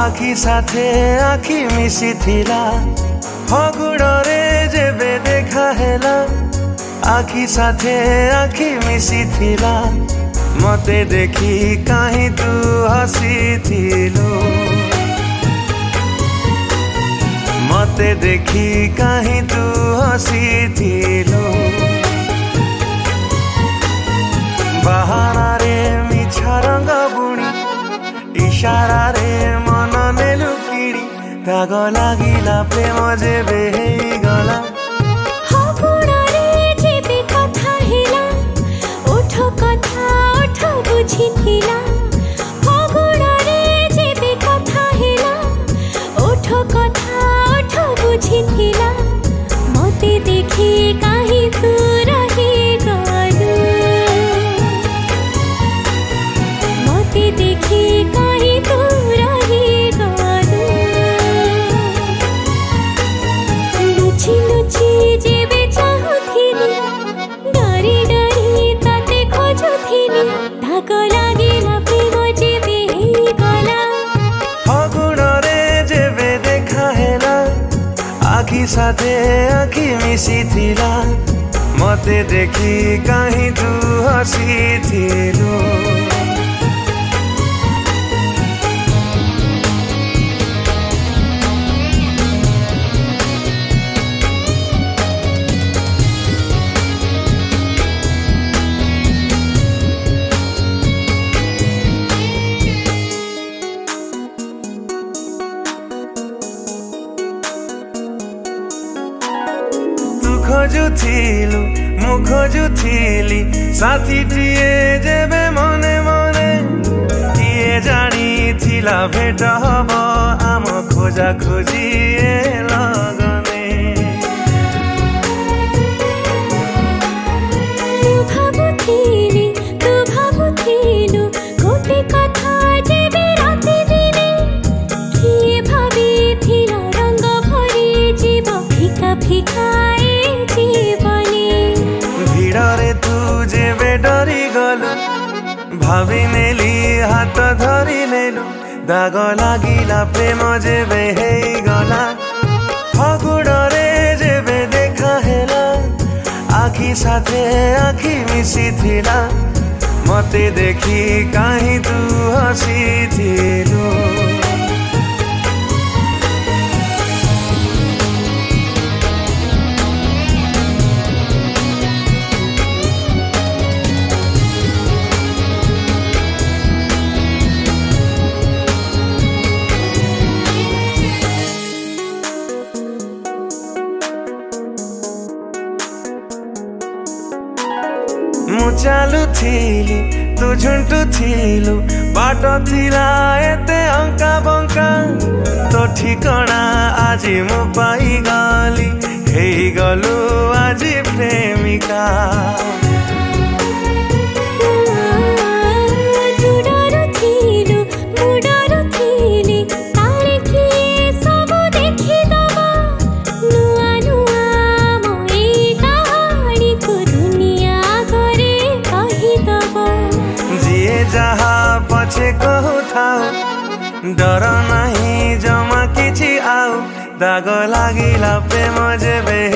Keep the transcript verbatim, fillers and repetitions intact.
आखि साथे आखि मिसी थिला फगुड़े जेबे देखा हेला आखि साथे आखि मिसी थिला मते देखी कहीं तू हसी थिलु मते देखी कहीं तू हसी थिलु बहाना रे मिछा रंग बुणी इशारा रे मन नेलु किड़ी दाग लागिला प्रेम जेबे गला फगुड़े जेबे कथा हेला ओठ कथा ओठ बुझिथिला फगुड़े जेबे कथा हेला ओठ कथा ओठ बुझिथिला मते देखी काहे तू रही गलु मते देखी काहे तू रही गलु लुचि लुचि जेबे चाहुथिली डरी डरी ताते खोजुथिली धाग लागिला प्रेम जेबे गला फगुड़े जेबे देखा हेला आखि साथे आखि मिसी थिला मते देखी कहीं तू हसी थिलु खोजुथिलु मु खोजुथिली साथी टिए जेबे मने मने किए जानी थिला भेट हब आम खोजा खोजी लगने तू भाबुथिली तू भाबुथिलु गोटे कथा जेबे राति दिने किए भाबिथिला रंग भरी जीव फिका फिका भिड़रे तू जेबे डरी गलु भाभी नेली हाथ धरी नेलु दाग लागिला प्रेम जेबे गला फगुड़े जेबे देखा हेला आखि साथे आखि मिसी थिला मते देखी कहीं तू हसी थिलु मु चालू थिली तू झुंटू थिलु बाट थिला एते अंका बंका तो ठिकना आज मु पाई गली हेई गलु आज प्रेमिका जहा पछे कहू थाऊ डर नहीं जमा किछि आउ दाग लागिला प्रेम जेबे